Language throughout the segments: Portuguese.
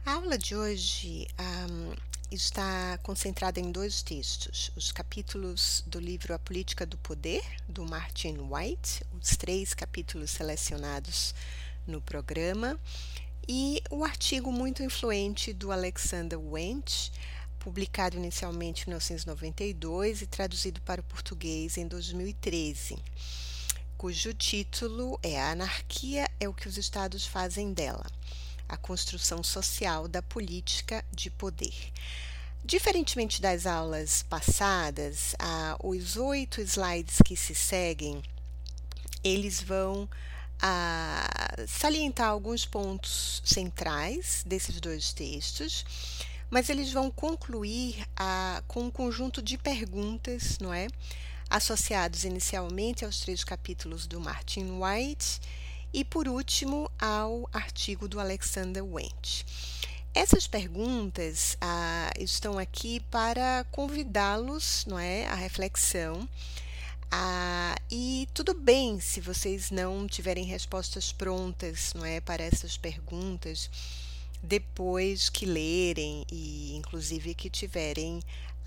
A aula de hoje está concentrada em dois textos, os capítulos do livro A Política do Poder, do Martin White, os 3 capítulos selecionados no programa, e o artigo muito influente do Alexander Wendt, publicado inicialmente em 1992 e traduzido para o português em 2013, cujo título é A Anarquia é o que os Estados fazem dela. A construção social da política de poder. Diferentemente das aulas passadas, os 8 slides que se seguem, eles vão salientar alguns pontos centrais desses dois textos, mas eles vão concluir com um conjunto de perguntas, não é? Associados inicialmente aos 3 capítulos do Martin White, e, por último, ao artigo do Alexander Wendt. Essas perguntas estão aqui para convidá-los, não é, à reflexão. E tudo bem se vocês não tiverem respostas prontas, não é, para essas perguntas, depois que lerem e, inclusive, que tiverem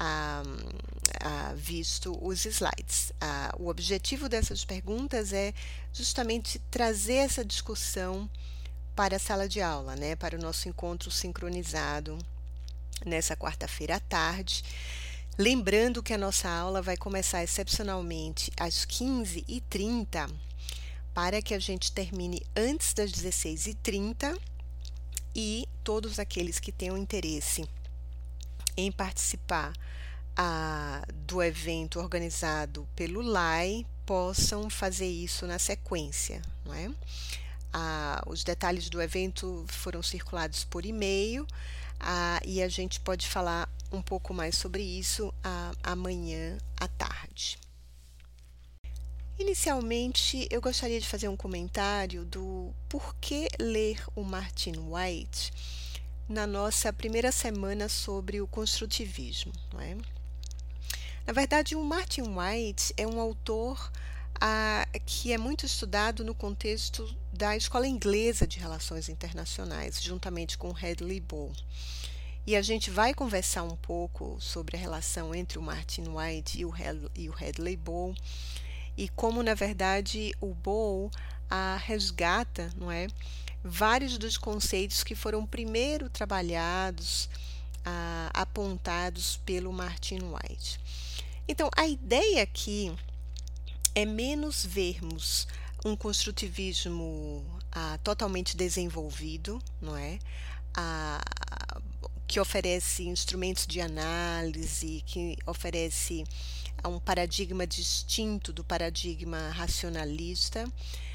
visto os slides. O objetivo dessas perguntas é justamente trazer essa discussão para a sala de aula, né, para o nosso encontro sincronizado nessa quarta-feira à tarde. Lembrando que a nossa aula vai começar excepcionalmente às 15h30, para que a gente termine antes das 16h30 e todos aqueles que tenham interesse em participar do evento organizado pelo LAI possam fazer isso na sequência, não é? Os detalhes do evento foram circulados por e-mail e a gente pode falar um pouco mais sobre isso amanhã à tarde. Inicialmente, eu gostaria de fazer um comentário do porquê ler o Martin White na nossa primeira semana sobre o construtivismo, não é? Na verdade, o Martin White é um autor que é muito estudado no contexto da Escola Inglesa de Relações Internacionais, juntamente com Hadley Bowl. E a gente vai conversar um pouco sobre a relação entre o Martin White e o Hadley Bowl, e como, na verdade, o Bowl resgata, não é, vários dos conceitos que foram primeiro trabalhados, apontados pelo Martin White. Então, a ideia aqui é menos vermos um construtivismo totalmente desenvolvido, não é? Que oferece instrumentos de análise, que oferece um paradigma distinto do paradigma racionalista,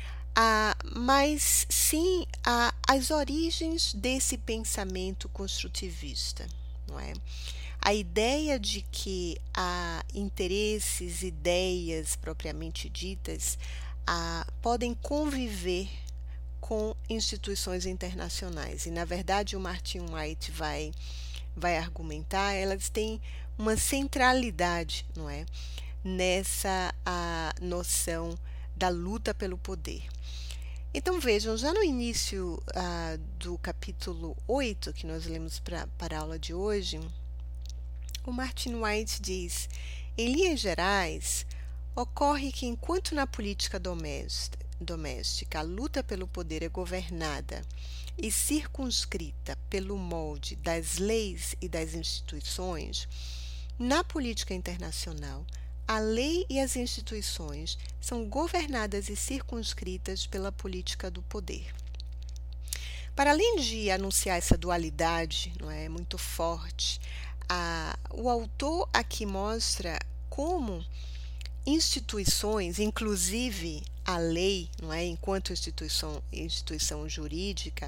mas sim as origens desse pensamento construtivista, não é? A ideia de que há interesses, ideias propriamente ditas, podem conviver com instituições internacionais. E, na verdade, o Martin White vai argumentar, elas têm uma centralidade, não é, nessa noção da luta pelo poder. Então, vejam, já no início do capítulo 8, que nós lemos para a aula de hoje, o Martin White diz: em linhas gerais, ocorre que enquanto na política doméstica a luta pelo poder é governada e circunscrita pelo molde das leis e das instituições, na política internacional, a lei e as instituições são governadas e circunscritas pela política do poder. Para além de anunciar essa dualidade, não é, muito forte, o autor aqui mostra como instituições, inclusive a lei, não é, enquanto instituição jurídica,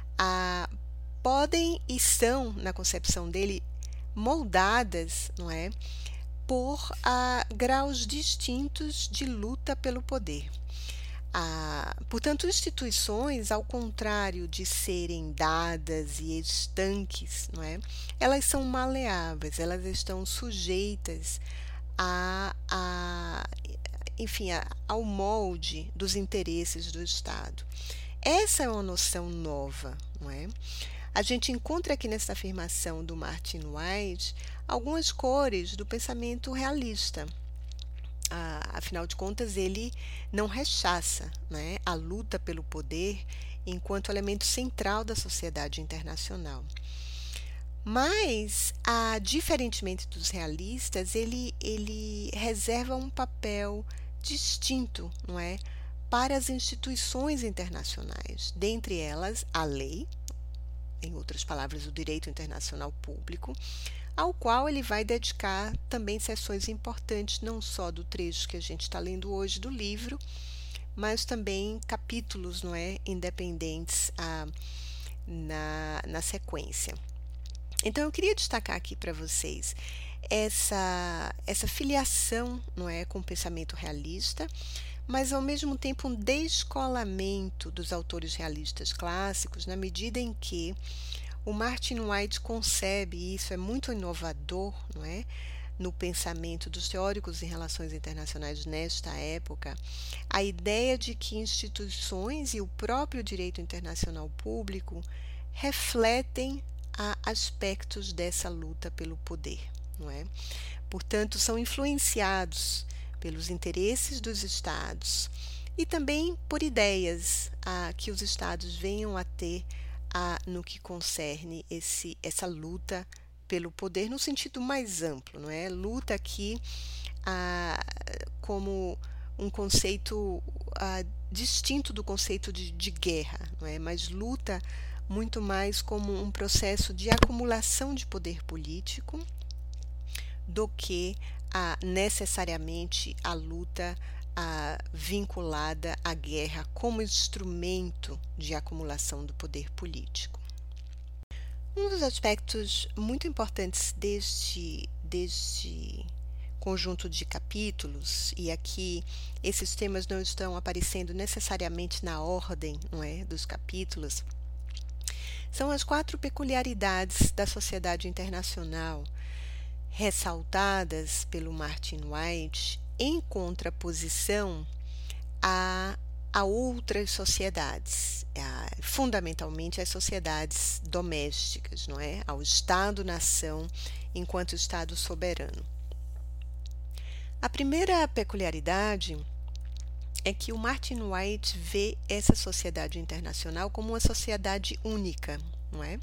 podem e são, na concepção dele, moldadas, não é, por graus distintos de luta pelo poder. Portanto, instituições, ao contrário de serem dadas e estanques, não é? Elas são maleáveis, elas estão sujeitas ao molde dos interesses do Estado. Essa é uma noção nova, não é? a gente encontra aqui nessa afirmação do Martin White algumas cores do pensamento realista. Afinal de contas, ele não rechaça, né, a luta pelo poder enquanto elemento central da sociedade internacional. Mas, diferentemente dos realistas, ele reserva um papel distinto, não é, para as instituições internacionais, dentre elas a lei, em outras palavras, o direito internacional público, ao qual ele vai dedicar também sessões importantes, não só do trecho que a gente está lendo hoje do livro, mas também capítulos, não é, independentes na sequência. Então, eu queria destacar aqui para vocês essa filiação, não é, com o pensamento realista, mas ao mesmo tempo um descolamento dos autores realistas clássicos, na medida em que o Martin White concebe, e isso é muito inovador, não é, no pensamento dos teóricos em relações internacionais nesta época, a ideia de que instituições e o próprio direito internacional público refletem aspectos dessa luta pelo poder, não é? Portanto, são influenciados pelos interesses dos estados e também por ideias que os estados venham a ter no que concerne essa luta pelo poder no sentido mais amplo, não é? Luta aqui como um conceito distinto do conceito de guerra, não é? Mas luta muito mais como um processo de acumulação de poder político do que necessariamente a luta vinculada à guerra como instrumento de acumulação do poder político. Um dos aspectos muito importantes deste conjunto de capítulos, e aqui esses temas não estão aparecendo necessariamente na ordem, não é, dos capítulos, são as 4 peculiaridades da sociedade internacional, ressaltadas pelo Martin White em contraposição a outras sociedades, fundamentalmente as sociedades domésticas, não é? Ao Estado-nação enquanto Estado soberano. A primeira peculiaridade é que o Martin White vê essa sociedade internacional como uma sociedade única, não é?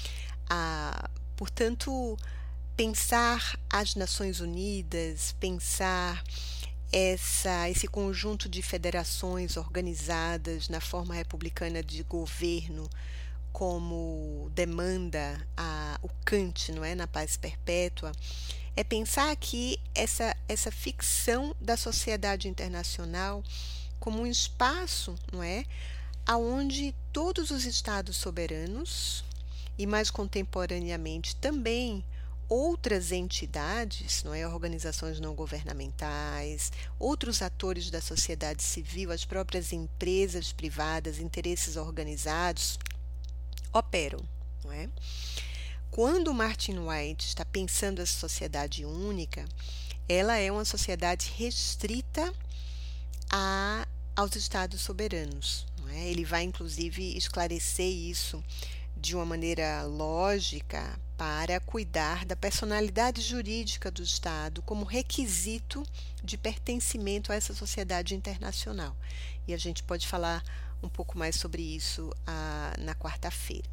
Portanto, pensar as Nações Unidas, pensar esse conjunto de federações organizadas na forma republicana de governo, como demanda o Kant, não é, na Paz Perpétua, é pensar aqui essa ficção da sociedade internacional como um espaço, não é, aonde todos os estados soberanos e mais contemporaneamente também outras entidades, não é, organizações não governamentais, outros atores da sociedade civil, as próprias empresas privadas, interesses organizados, operam, não é? Quando Martin White está pensando essa sociedade única, ela é uma sociedade restrita aos estados soberanos, não é? Ele vai, inclusive, esclarecer isso de uma maneira lógica para cuidar da personalidade jurídica do Estado como requisito de pertencimento a essa sociedade internacional. E a gente pode falar um pouco mais sobre isso na quarta-feira.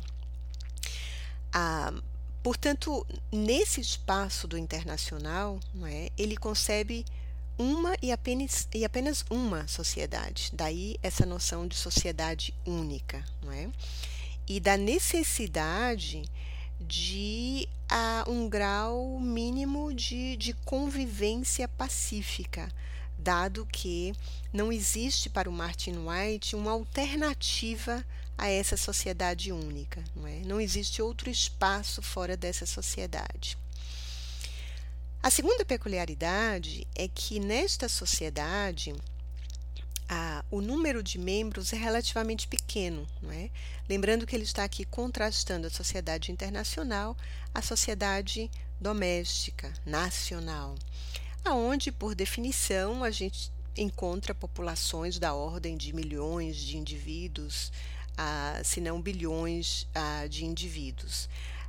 Portanto, nesse espaço do internacional, não é, ele concebe uma e apenas uma sociedade. Daí essa noção de sociedade única, não é? E da necessidade de um grau mínimo de convivência pacífica, dado que não existe para o Martin White uma alternativa a essa sociedade única, não é? Não existe outro espaço fora dessa sociedade. A segunda peculiaridade é que nesta sociedade o número de membros é relativamente pequeno, não é? Lembrando que ele está aqui contrastando a sociedade internacional à sociedade doméstica, nacional, aonde, por definição, a gente encontra populações da ordem de milhões de indivíduos se não bilhões de indivíduos.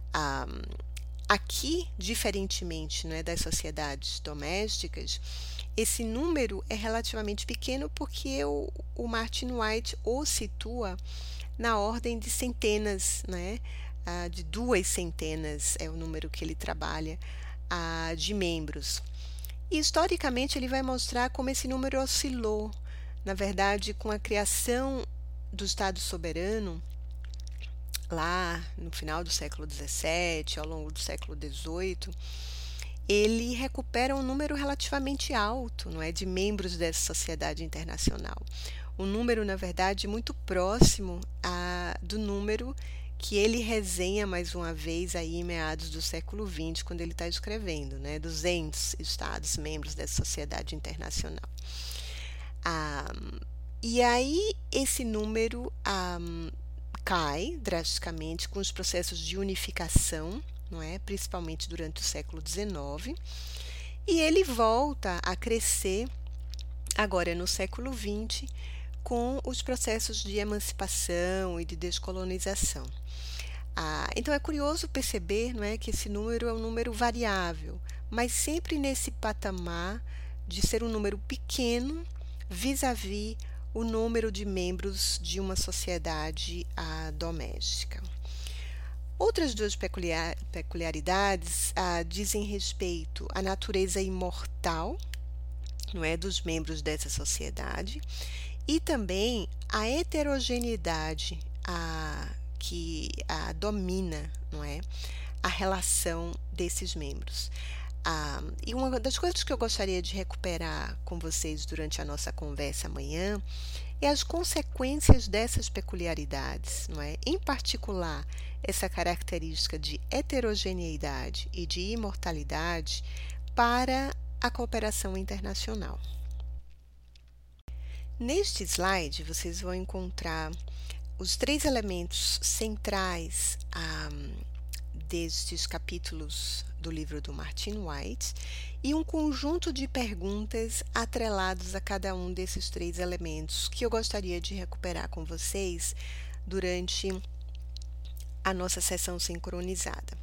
Aqui, diferentemente, né, das sociedades domésticas, esse número é relativamente pequeno porque o Martin White o situa na ordem de centenas, né, de 200 é o número que ele trabalha de membros. E, historicamente, ele vai mostrar como esse número oscilou. Na verdade, com a criação do Estado soberano, lá no final do século XVII, ao longo do século XVIII, ele recupera um número relativamente alto, não é, de membros dessa sociedade internacional. Um número, na verdade, muito próximo do número que ele resenha mais uma vez aí em meados do século XX, quando ele está escrevendo, né, 200 estados membros dessa sociedade internacional. E aí esse número cai drasticamente com os processos de unificação, não é? Principalmente durante o século XIX, e ele volta a crescer agora no século XX com os processos de emancipação e de descolonização. Então é curioso perceber, não é, que esse número é um número variável, mas sempre nesse patamar de ser um número pequeno vis-à-vis o número de membros de uma sociedade doméstica. Outras duas peculiaridades dizem respeito à natureza imortal, não é, dos membros dessa sociedade, e também a heterogeneidade que domina, não é, a relação desses membros. E uma das coisas que eu gostaria de recuperar com vocês durante a nossa conversa amanhã é as consequências dessas peculiaridades, não é? Em particular, essa característica de heterogeneidade e de imortalidade para a cooperação internacional. Neste slide, vocês vão encontrar os 3 elementos centrais destes capítulos do livro do Martin White e um conjunto de perguntas atrelados a cada um desses 3 elementos que eu gostaria de recuperar com vocês durante a nossa sessão sincronizada.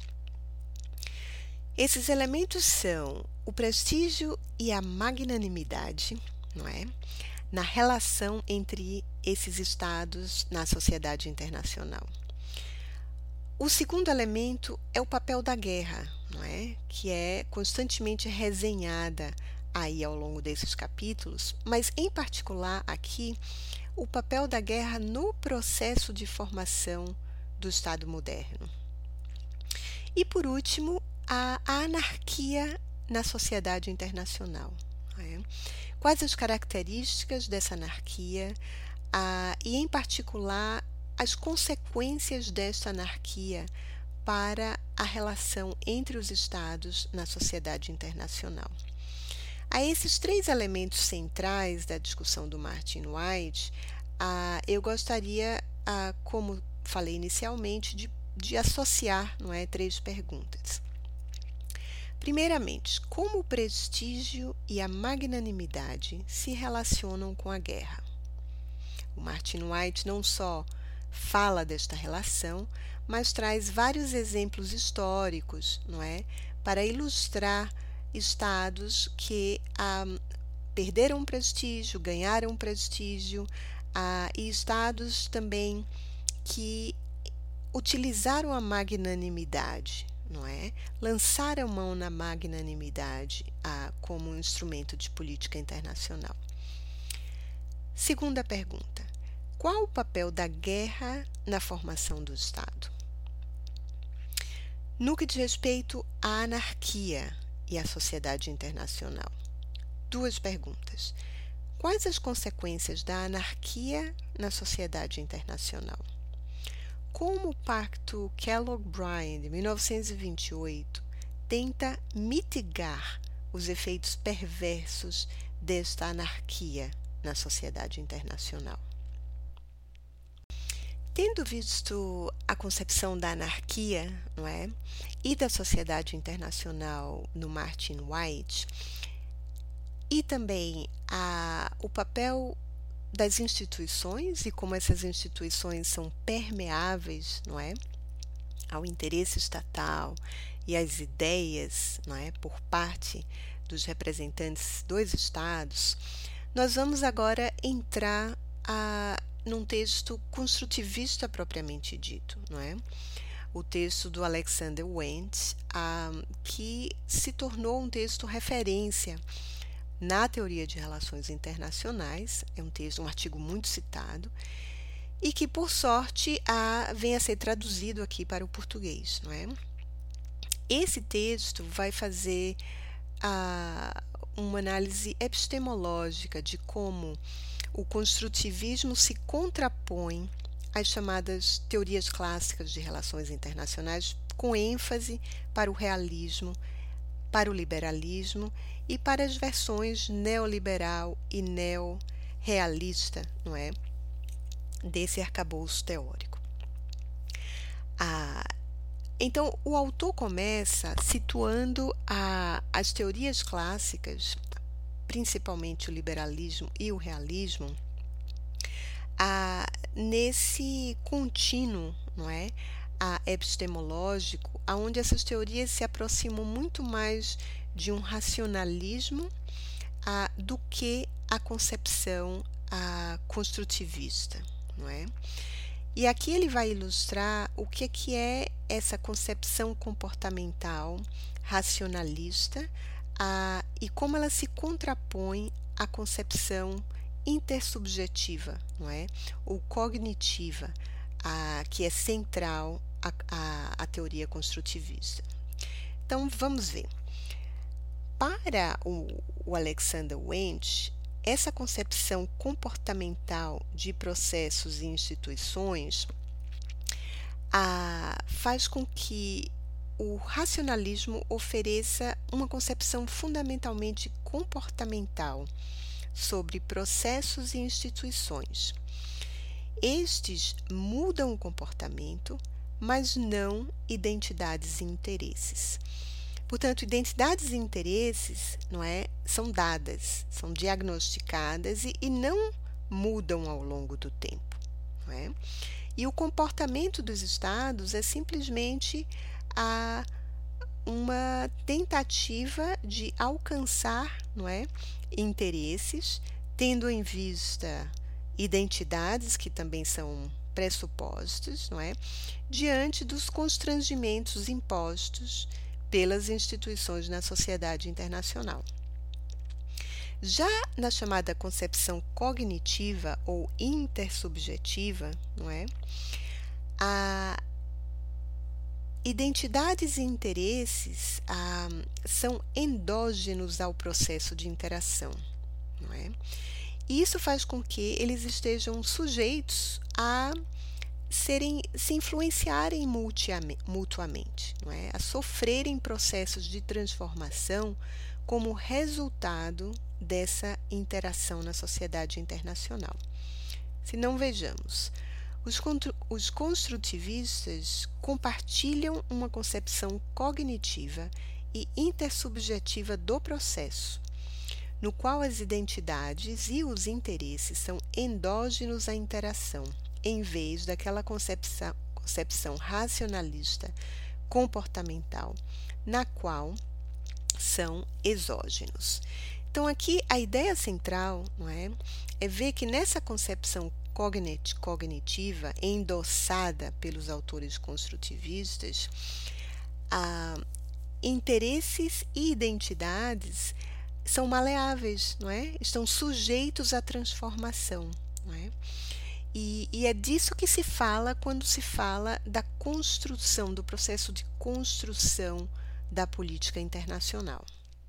Esses elementos são o prestígio e a magnanimidade, não é? Na relação entre esses estados na sociedade internacional. O segundo elemento é o papel da guerra, não é? Que é constantemente resenhada aí ao longo desses capítulos, mas em particular aqui o papel da guerra no processo de formação do Estado moderno. E por último, a anarquia na sociedade internacional. Não é? Quais as características dessa anarquia e, em particular, as consequências desta anarquia para a relação entre os estados na sociedade internacional. A esses 3 elementos centrais da discussão do Martin White, eu gostaria, como falei inicialmente, de associar, não é, 3 perguntas. Primeiramente, como o prestígio e a magnanimidade se relacionam com a guerra? O Martin White não só fala desta relação, mas traz vários exemplos históricos, não é, para ilustrar estados que perderam prestígio, ganharam prestígio, e estados também que utilizaram a magnanimidade, não é? Lançaram mão na magnanimidade como um instrumento de política internacional. Segunda pergunta: qual o papel da guerra na formação do Estado? No que diz respeito à anarquia e à sociedade internacional, 2 perguntas. Quais as consequências da anarquia na sociedade internacional? Como o Pacto Kellogg-Briand, de 1928, tenta mitigar os efeitos perversos desta anarquia na sociedade internacional? Tendo visto a concepção da anarquia, não é, e da sociedade internacional no Martin White, e também o papel das instituições e como essas instituições são permeáveis, não é, ao interesse estatal e às ideias, não é, por parte dos representantes dos estados, nós vamos agora entrar num texto construtivista propriamente dito, não é? O texto do Alexander Wendt, que se tornou um texto referência na teoria de relações internacionais, é um artigo muito citado, e que, por sorte, vem a ser traduzido aqui para o português, não é? Esse texto vai fazer uma análise epistemológica de como o construtivismo se contrapõe às chamadas teorias clássicas de relações internacionais, com ênfase para o realismo, para o liberalismo e para as versões neoliberal e neorrealista, não é, desse arcabouço teórico. Então, o autor começa situando as teorias clássicas, principalmente o liberalismo e o realismo, nesse contínuo, não é, epistemológico, onde essas teorias se aproximam muito mais de um racionalismo do que a concepção construtivista, não é? E aqui ele vai ilustrar o que é essa concepção comportamental racionalista e como ela se contrapõe à concepção intersubjetiva, não é? Ou cognitiva, que é central à teoria construtivista. Então, vamos ver. Para o Alexander Wendt, essa concepção comportamental de processos e instituições faz com que o racionalismo ofereça uma concepção fundamentalmente comportamental sobre processos e instituições. Estes mudam o comportamento, mas não identidades e interesses. Portanto, identidades e interesses, não é, são dadas, são diagnosticadas e não mudam ao longo do tempo, não é? E o comportamento dos estados é simplesmente uma tentativa de alcançar, não é, interesses, tendo em vista identidades que também são pressupostos, não é, diante dos constrangimentos impostos pelas instituições na sociedade internacional. Já na chamada concepção cognitiva ou intersubjetiva, não é, identidades e interesses são endógenos ao processo de interação, não é? E isso faz com que eles estejam sujeitos a se influenciarem mutuamente, não é? A sofrerem processos de transformação como resultado dessa interação na sociedade internacional. Se não, vejamos, os construtivistas compartilham uma concepção cognitiva e intersubjetiva do processo, no qual as identidades e os interesses são endógenos à interação, em vez daquela concepção racionalista comportamental, na qual são exógenos. Então, aqui a ideia central, não é ver que nessa concepção cognitiva endossada pelos autores construtivistas, interesses e identidades são maleáveis, não é? Estão sujeitos à transformação, não é? E é disso que se fala quando se fala da construção, do processo de construção da política internacional.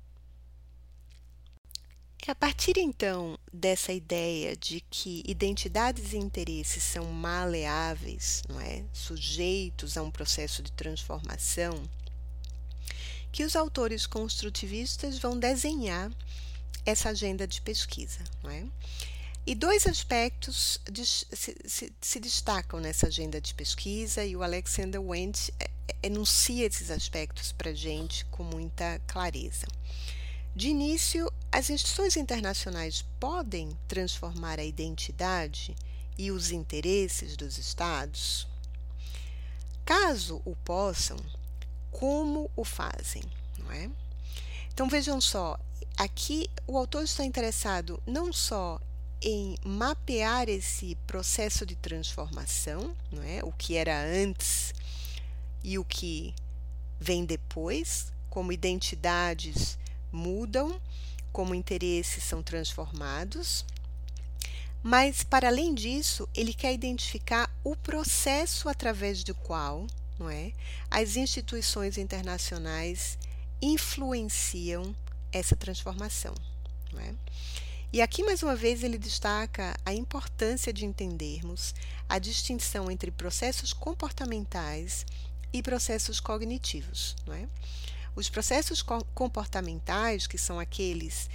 A partir, então, dessa ideia de que identidades e interesses são maleáveis, não é? Sujeitos a um processo de transformação, que os autores construtivistas vão desenhar essa agenda de pesquisa, não é? E dois aspectos se destacam nessa agenda de pesquisa, e o Alexander Wendt enuncia esses aspectos para a gente com muita clareza. De início, as instituições internacionais podem transformar a identidade e os interesses dos Estados? Caso o possam, como o fazem, não é? Então vejam só, aqui o autor está interessado não só em mapear esse processo de transformação, não é? O que era antes e o que vem depois, como identidades mudam, como interesses são transformados, mas, para além disso, ele quer identificar o processo através do qual, não é, as instituições internacionais influenciam essa transformação, não é? E aqui, mais uma vez, ele destaca a importância de entendermos a distinção entre processos comportamentais e processos cognitivos, não é? Os processos comportamentais, que são aqueles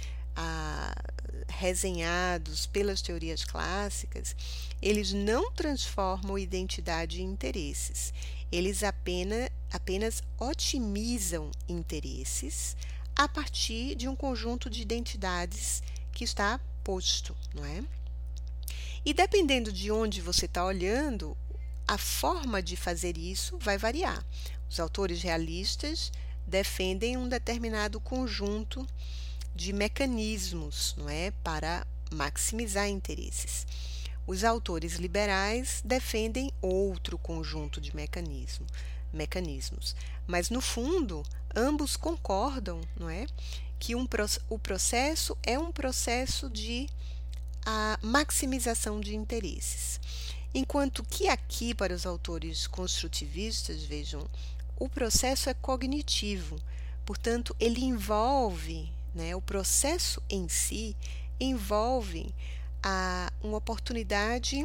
resenhados pelas teorias clássicas, eles não transformam identidade em interesses. Eles apenas otimizam interesses a partir de um conjunto de identidades que está posto, não é? E dependendo de onde você está olhando, a forma de fazer isso vai variar. Os autores realistas defendem um determinado conjunto de mecanismos, não é, para maximizar interesses. Os autores liberais defendem outro conjunto de mecanismos, mas no fundo ambos concordam, não é, que o processo é um processo de maximização de interesses. Enquanto que aqui, para os autores construtivistas, vejam, o processo é cognitivo, portanto, ele envolve, né, o processo em si envolve uma oportunidade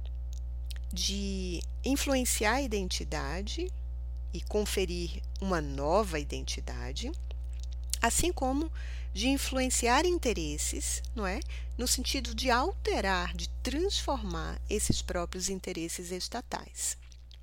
de influenciar a identidade e conferir uma nova identidade, assim como de influenciar interesses, não é? No sentido de alterar, de transformar esses próprios interesses estatais.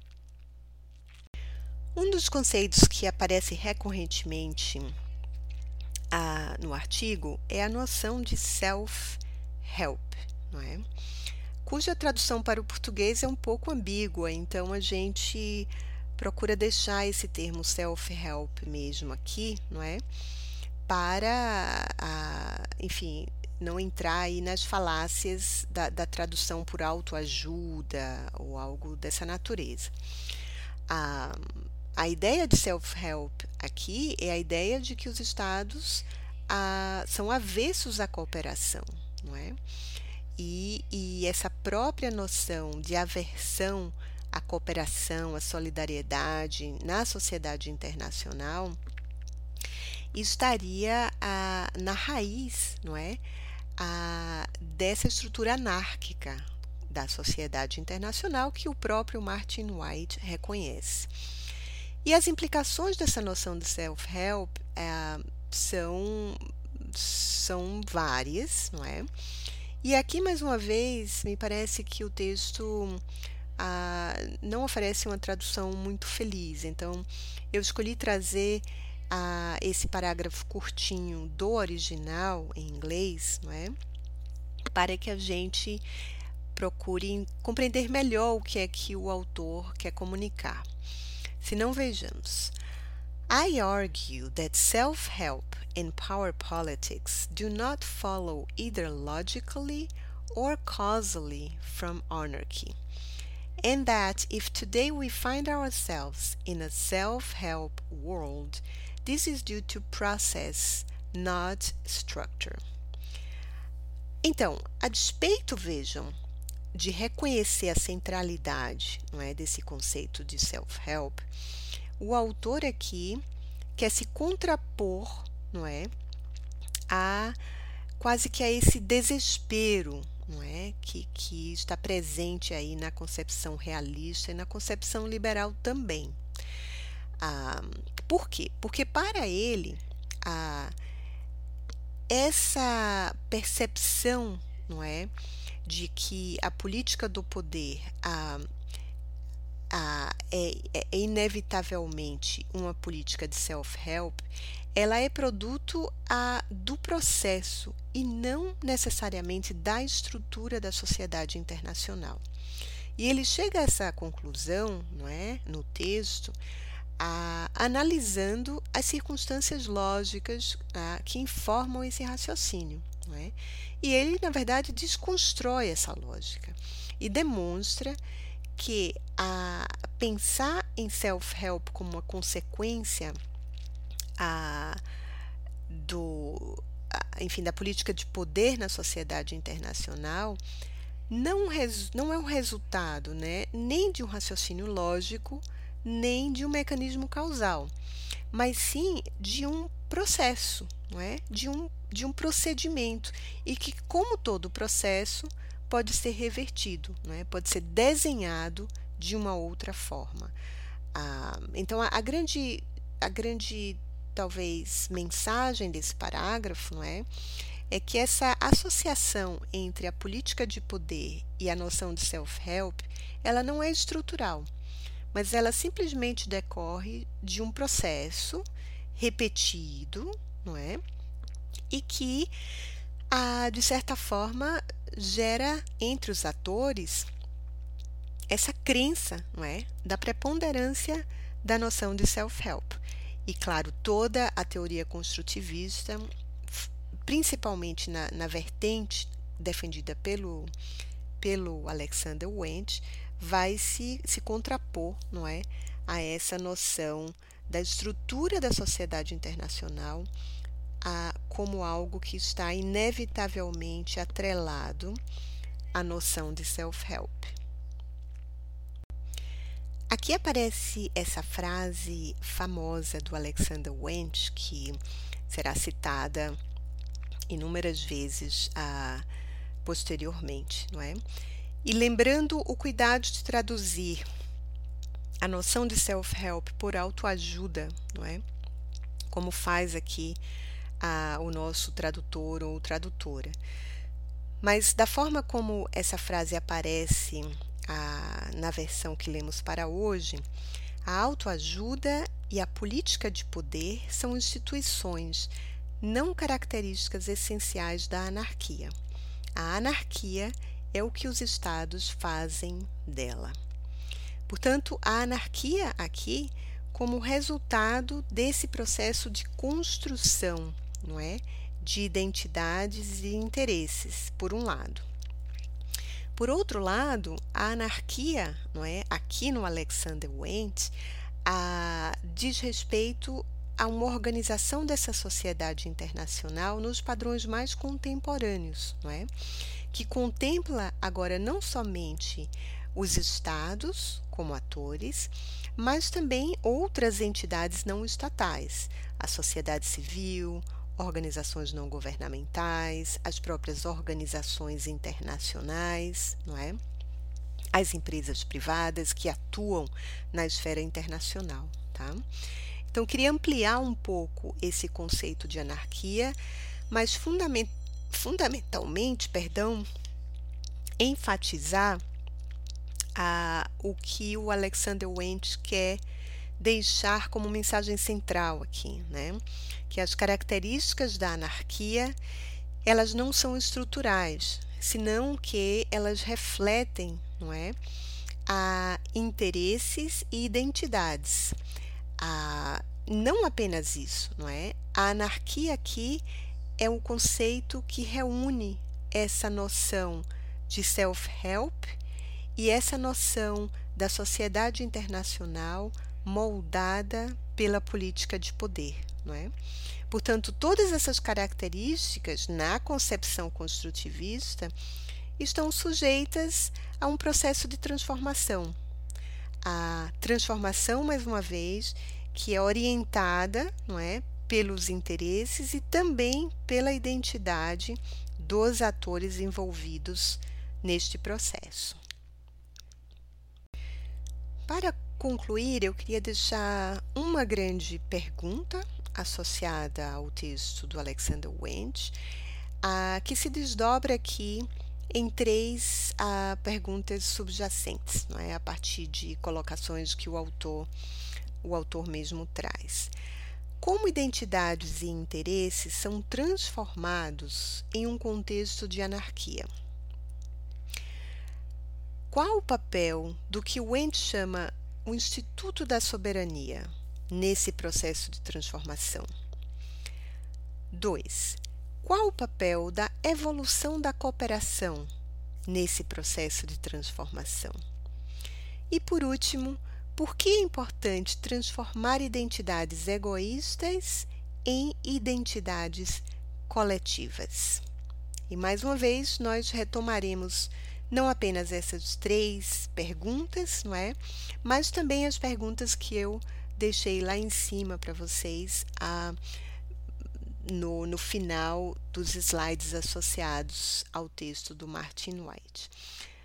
Um dos conceitos que aparece recorrentemente no artigo é a noção de self-help, não é? Cuja tradução para o português é um pouco ambígua, então a gente procura deixar esse termo self-help mesmo aqui, não é? Para, enfim, não entrar aí nas falácias da tradução por autoajuda ou algo dessa natureza. A ideia de self-help aqui é a ideia de que os estados são avessos à cooperação, não é? E essa própria noção de aversão à cooperação, à solidariedade na sociedade internacional estaria na raiz, não é? Dessa estrutura anárquica da sociedade internacional que o próprio Martin White reconhece. E as implicações dessa noção de self-help são várias, não é? E aqui, mais uma vez, me parece que o texto não oferece uma tradução muito feliz. Então, eu escolhi trazer esse parágrafo curtinho do original em inglês, não é? Para que a gente procure compreender melhor o que é que o autor quer comunicar. Se não, vejamos. I argue that self-help and power politics do not follow either logically or causally from anarchy, and that if today we find ourselves in a self-help world, this is due to process, not structure. Então, a despeito, vejam, de reconhecer a centralidade, não é, desse conceito de self-help, o autor aqui quer se contrapor, não é, quase que a esse desespero, não é, que está presente aí na concepção realista e na concepção liberal também. Por quê? Porque para ele essa percepção, não é, de que a política do poder é inevitavelmente uma política de self-help, ela é produto do processo e não necessariamente da estrutura da sociedade internacional. E ele chega a essa conclusão, não é, no texto, analisando as circunstâncias lógicas que informam esse raciocínio. Não é? E ele, na verdade, desconstrói essa lógica e demonstra que pensar em self-help como uma consequência da política de poder na sociedade internacional não é um resultado, né, nem de um raciocínio lógico, nem de um mecanismo causal, mas sim de um processo, não é? de um procedimento, e que, como todo processo, pode ser revertido, não é? Pode ser desenhado de uma outra forma. Então, a grande talvez mensagem desse parágrafo, não é que essa associação entre a política de poder e a noção de self-help, ela não é estrutural, mas ela simplesmente decorre de um processo repetido, não é? E que, de certa forma, gera entre os atores essa crença, não é, da preponderância da noção de self-help. E, claro, toda a teoria construtivista, principalmente na vertente defendida pelo Alexander Wundt, vai se contrapor, não é, a essa noção da estrutura da sociedade internacional como algo que está inevitavelmente atrelado à noção de self-help. Aqui aparece essa frase famosa do Alexander Wundt, que será citada inúmeras vezes posteriormente, não é? E lembrando o cuidado de traduzir a noção de self-help por autoajuda, não é? Como faz aqui o nosso tradutor ou tradutora. Mas da forma como essa frase aparece na versão que lemos para hoje, a autoajuda e a política de poder são instituições, não características essenciais da anarquia. A anarquia é o que os estados fazem dela. Portanto, a anarquia aqui como resultado desse processo de construção, não é, de identidades e interesses, por um lado. Por outro lado, a anarquia, não é, aqui no Alexander Wundt, diz respeito a uma organização dessa sociedade internacional nos padrões mais contemporâneos, não é? Que contempla agora não somente os estados como atores, mas também outras entidades não estatais, a sociedade civil, organizações não governamentais, as próprias organizações internacionais, não é? As empresas privadas que atuam na esfera internacional, tá? Então, queria ampliar um pouco esse conceito de anarquia, mas fundamentalmente, enfatizar o que o Alexander Wundt quer deixar como mensagem central aqui, né? Que as características da anarquia, elas não são estruturais, senão que elas refletem, não é, interesses e identidades. Não apenas isso, não é? A anarquia aqui é um conceito que reúne essa noção de self-help e essa noção da sociedade internacional moldada pela política de poder, não é? Portanto, todas essas características, na concepção construtivista, estão sujeitas a um processo de transformação. A transformação, mais uma vez, que é orientada, não é, pelos interesses e também pela identidade dos atores envolvidos neste processo. Para concluir, eu queria deixar uma grande pergunta associada ao texto do Alexander Wundt, que se desdobra aqui em três perguntas subjacentes, não é? A partir de colocações que o autor mesmo traz. Como identidades e interesses são transformados em um contexto de anarquia? Qual o papel do que Wendt chama o Instituto da Soberania nesse processo de transformação? 2. Qual o papel da evolução da cooperação nesse processo de transformação? E, por último, por que é importante transformar identidades egoístas em identidades coletivas? E, mais uma vez, nós retomaremos não apenas essas três perguntas, não é? Mas também as perguntas que eu deixei lá em cima para vocês no final dos slides associados ao texto do Martin White.